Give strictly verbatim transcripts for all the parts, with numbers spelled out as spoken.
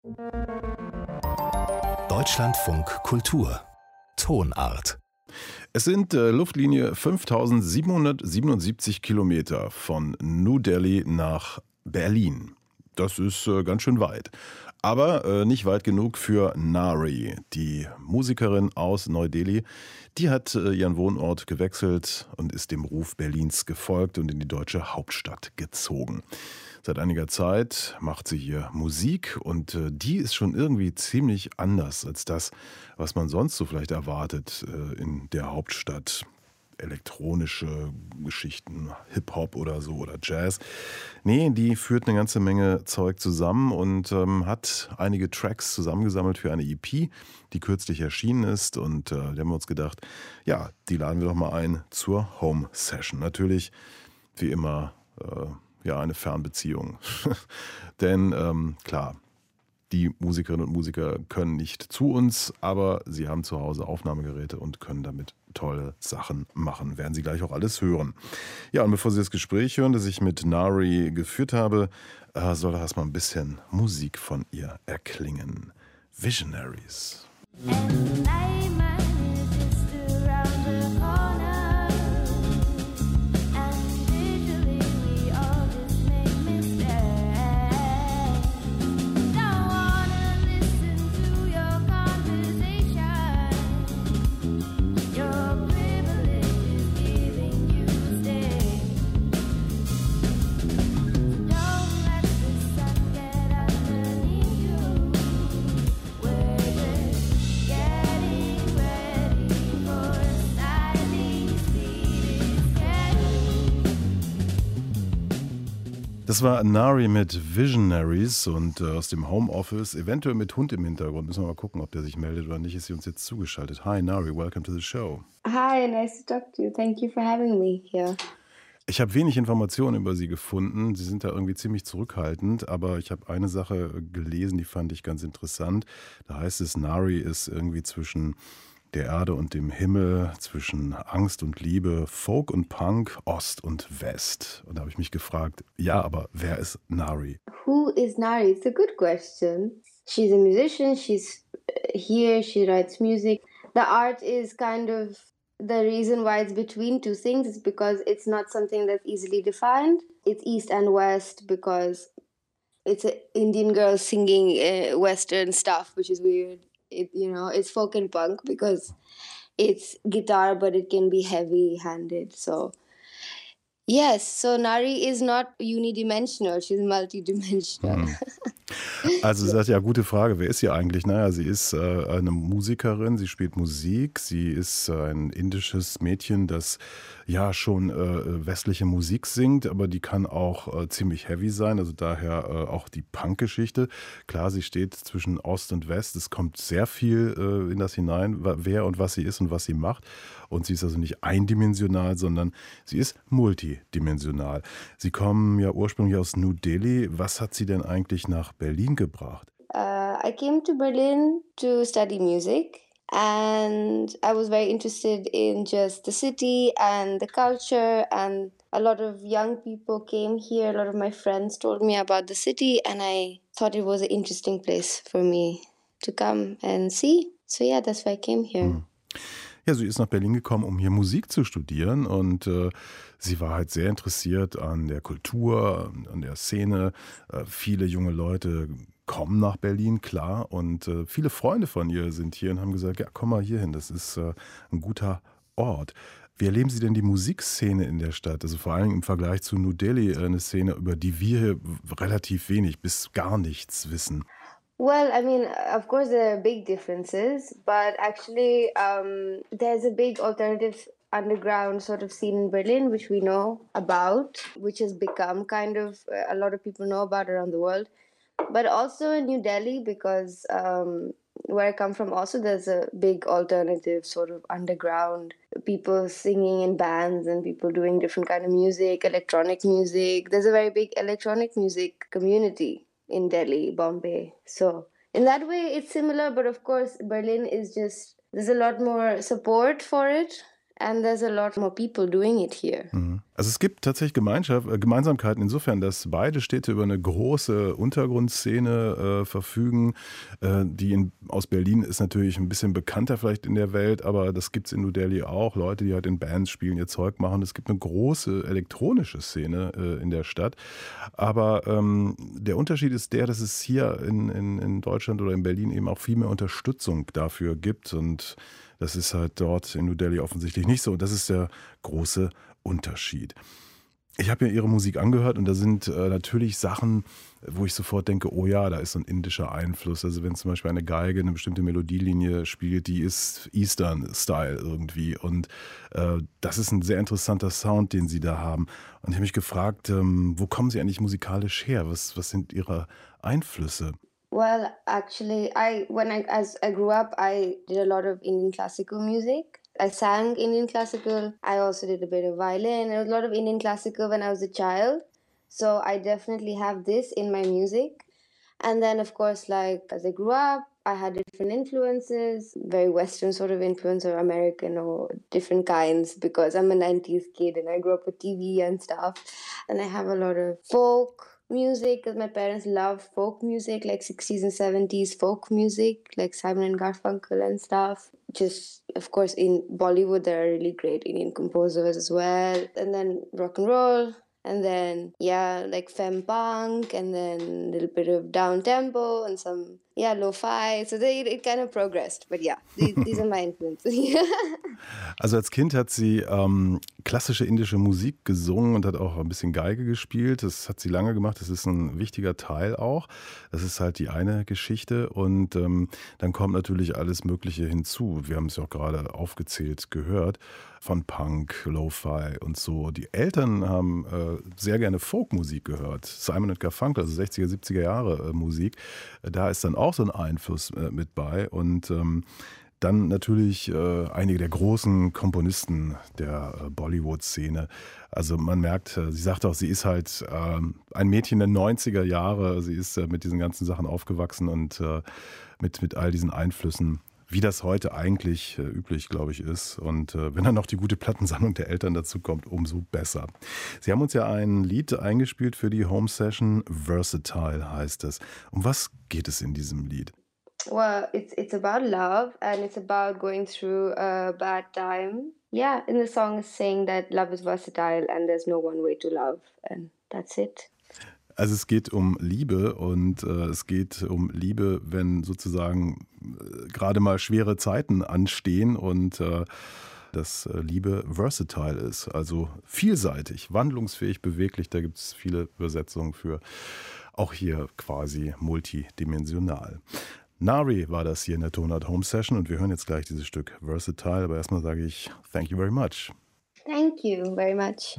Deutschlandfunk Kultur Tonart. Es sind äh, Luftlinie fünftausendsiebenhundertsiebenundsiebzig Kilometer von New Delhi nach Berlin. Das ist äh, ganz schön weit. Aber äh, nicht weit genug für Nari, die Musikerin aus Neu-Delhi. Die hat äh, ihren Wohnort gewechselt und ist dem Ruf Berlins gefolgt und in die deutsche Hauptstadt gezogen. Seit einiger Zeit macht sie hier Musik und äh, die ist schon irgendwie ziemlich anders als das, was man sonst so vielleicht erwartet äh, in der Hauptstadt. Elektronische Geschichten, Hip-Hop oder so oder Jazz. Nee, die führt eine ganze Menge Zeug zusammen und ähm, hat einige Tracks zusammengesammelt für eine E P, die kürzlich erschienen ist. Und äh, da haben wir uns gedacht, ja, die laden wir doch mal ein zur Home Session. Natürlich, wie immer, äh, ja, eine Fernbeziehung. Denn ähm, klar, die Musikerinnen und Musiker können nicht zu uns, aber sie haben zu Hause Aufnahmegeräte und können damit tolle Sachen machen. Werden Sie gleich auch alles hören. Ja, und bevor Sie das Gespräch hören, das ich mit Nari geführt habe, äh, soll erstmal ein bisschen Musik von ihr erklingen. Visionaries. Das war Nari mit Visionaries und äh, aus dem Homeoffice, eventuell mit Hund im Hintergrund. Müssen wir mal gucken, ob der sich meldet oder nicht. Ist sie uns jetzt zugeschaltet. Hi Nari, welcome to the show. Hi, nice to talk to you. Thank you for having me here. Ich habe wenig Informationen über Sie gefunden. Sie sind da irgendwie ziemlich zurückhaltend, aber ich habe eine Sache gelesen, die fand ich ganz interessant. Da heißt es, Nari ist irgendwie zwischen der Erde und dem Himmel, zwischen Angst und Liebe, Folk und Punk, Ost und West. Und da habe ich mich gefragt, ja, aber wer ist Nari? Who is Nari? It's a good question. She's a musician, she's here, she writes music. The art is kind of the reason why it's between two things is because it's not something that's easily defined. It's East and West because it's an Indian girl singing uh, Western stuff, which is weird. It, you know, it's folk and punk because it's guitar, but it can be heavy-handed. So, yes, so Nari is not unidimensional, she's multidimensional. Hm. Also, das ist ja eine gute Frage. Wer ist sie eigentlich? Naja, sie ist äh, eine Musikerin, sie spielt Musik, sie ist äh, ein indisches Mädchen, das ja schon äh, westliche Musik singt, aber die kann auch äh, ziemlich heavy sein, also daher äh, auch die Punk-Geschichte. Klar, sie steht zwischen Ost und West, es kommt sehr viel äh, in das hinein, wer und was sie ist und was sie macht. Und sie ist also nicht eindimensional, sondern sie ist multidimensional. Sie kommen ja ursprünglich aus New Delhi. Was hat sie denn eigentlich nach Berlin gebracht? Uh, I came to Berlin to study music. And I was very interested in just the city and the culture, and a lot of young people came here. A lot of my friends told me about the city, and I thought it was an interesting place for me to come and see. So yeah, that's why I came here. Hm. Ja, sie ist nach Berlin gekommen, um hier Musik zu studieren und äh, sie war halt sehr interessiert an der Kultur, an der Szene. Äh, viele junge Leute kommen nach Berlin, klar, und äh, viele Freunde von ihr sind hier und haben gesagt, ja, komm mal hier hin, das ist äh, ein guter Ort. Wie erleben Sie denn die Musikszene in der Stadt? Also vor allem im Vergleich zu New Delhi, eine Szene, über die wir hier relativ wenig bis gar nichts wissen. Well, I mean, of course there are big differences, but actually um, there's a big alternative underground sort of scene in Berlin, which we know about, which has become kind of, uh, a lot of people know about around the world. But also in New Delhi, because um, where I come from also there's a big alternative sort of underground, people singing in bands and people doing different kind of music, electronic music. There's a very big electronic music community in Delhi, Bombay. So in that way, it's similar, but of course, Berlin is just, there's a lot more support for it. And there's a lot more people doing it here. Also es gibt tatsächlich Gemeinschaft, äh, Gemeinsamkeiten insofern, dass beide Städte über eine große Untergrundszene äh, verfügen. Äh, die in, aus Berlin ist natürlich ein bisschen bekannter vielleicht in der Welt, aber das gibt es in New Delhi auch. Leute, die halt in Bands spielen, ihr Zeug machen. Es gibt eine große elektronische Szene äh, in der Stadt. Aber ähm, der Unterschied ist der, dass es hier in, in, in Deutschland oder in Berlin eben auch viel mehr Unterstützung dafür gibt. Und das ist halt dort in New Delhi offensichtlich nicht so. Das ist der große Unterschied. Ich habe mir ihre Musik angehört und da sind äh, natürlich Sachen, wo ich sofort denke, oh ja, da ist so ein indischer Einfluss. Also wenn zum Beispiel eine Geige eine bestimmte Melodielinie spielt, die ist Eastern-Style irgendwie. Und äh, das ist ein sehr interessanter Sound, den sie da haben. Und ich habe mich gefragt, ähm, wo kommen sie eigentlich musikalisch her? Was, was sind ihre Einflüsse? Well, actually, I when I as I grew up, I did a lot of Indian classical music. I sang Indian classical. I also did a bit of violin. There was a lot of Indian classical when I was a child. So I definitely have this in my music. And then, of course, like as I grew up, I had different influences, very Western sort of influence or American or different kinds because I'm a nineties kid and I grew up with T V and stuff. And I have a lot of folk music because my parents love folk music, like sixties and seventies folk music, like Simon and Garfunkel and stuff. Just, of course, in Bollywood, there are really great Indian composers as well. And then rock and roll. And then, yeah, like femme punk, and then a little bit of down tempo and some, yeah, lo-fi. So they, it kind of progressed. But yeah, these, these are my influences. Also als Kind hat sie ähm, klassische indische Musik gesungen und hat auch ein bisschen Geige gespielt. Das hat sie lange gemacht. Das ist ein wichtiger Teil auch. Das ist halt die eine Geschichte. Und ähm, dann kommt natürlich alles Mögliche hinzu. Wir haben es ja auch gerade aufgezählt gehört. Von Punk, Lo-Fi und so. Die Eltern haben äh, sehr gerne Folkmusik gehört. Simon und Garfunkel, also sechziger, siebziger Jahre äh, Musik. Da ist dann auch so ein Einfluss äh, mit bei. Und ähm, dann natürlich äh, einige der großen Komponisten der äh, Bollywood-Szene. Also man merkt, äh, sie sagt auch, sie ist halt äh, ein Mädchen der neunziger Jahre. Sie ist äh, mit diesen ganzen Sachen aufgewachsen und äh, mit, mit all diesen Einflüssen, wie das heute eigentlich äh, üblich, glaube ich, ist. Und äh, wenn dann noch die gute Plattensammlung der Eltern dazu kommt, umso besser. Sie haben uns ja ein Lied eingespielt für die Home Session. Versatile heißt es. Um was geht es in diesem Lied? Well, it's it's about love and it's about going through a bad time. Yeah, in the song is saying that love is versatile and there's no one way to love, and that's it. Also es geht um Liebe und äh, es geht um Liebe, wenn sozusagen äh, gerade mal schwere Zeiten anstehen und äh, dass äh, Liebe versatile ist, also vielseitig, wandlungsfähig, beweglich. Da gibt es viele Übersetzungen für, auch hier quasi multidimensional. Nari war das hier in der Tonart Home Session und wir hören jetzt gleich dieses Stück Versatile, aber erstmal sage ich thank you very much. Thank you very much.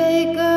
take a